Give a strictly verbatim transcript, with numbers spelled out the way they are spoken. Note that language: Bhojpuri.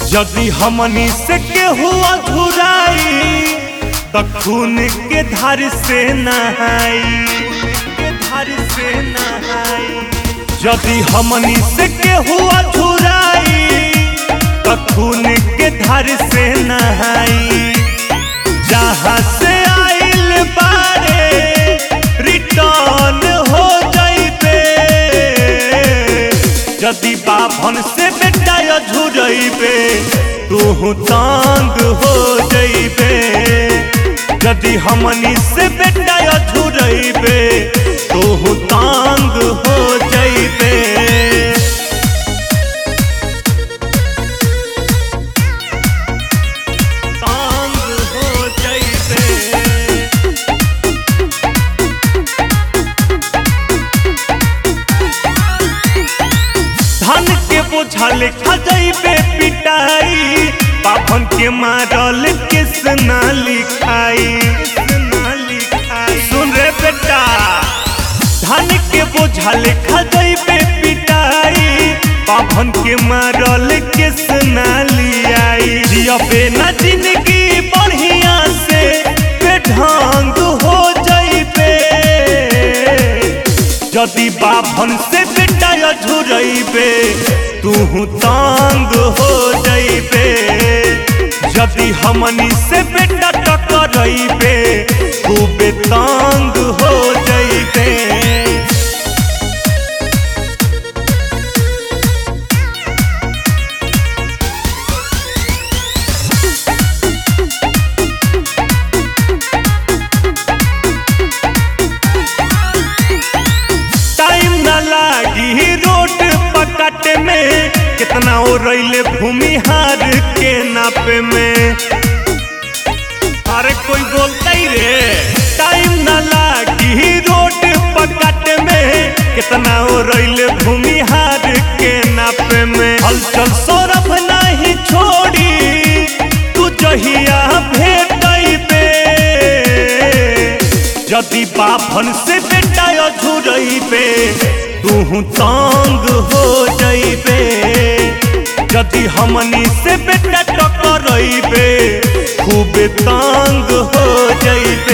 यदि हमनी से केहू अधूराई त खून के धार से नहाई के धार से नहाई। यदि हमनी से केहू अधूराई त खून के धार से नहाई। जहाँ से आइल बारे रिटर्न हो जाइबे। यदि बाभन से बेटा अझुरइबे तू तंग हो जाइबे। यदि हमनी से बेटा अझुरइबे तू तंग हो जाइबे। बोझल खजइबे पिटाई बाभन के मारल किस ना लिखाई। सुन रे बेटा धन के बोझल खजइबे पिटाई बाभन के मारल किस ना लियाई। जियबे ना जिंदगी बढ़िया से बेढंग हो जाइबे। यदि बाभन से बेटा अझुरइबे तू तंग हो जाइबे। यदि हमनी से बेटा टकराइबे खूबे तंग हो जाइबे। टाइम न लागी रोड पकट में कितना ओ रैले भूमिहार के नापे में। अरे कोई बोलता ही रे टाइम न लागी रोड पकट में कितना ओ रैले भूमिहार के नापे में। हलचल सौरभ नहीं छोड़ी तू जहिया भेटइबे। यदि बाभन से बेटा अझुरइबे तू तंग हो जाइबे। यदि हमनी से बेटा टकराइबे खूबे तंग हो जाइबे।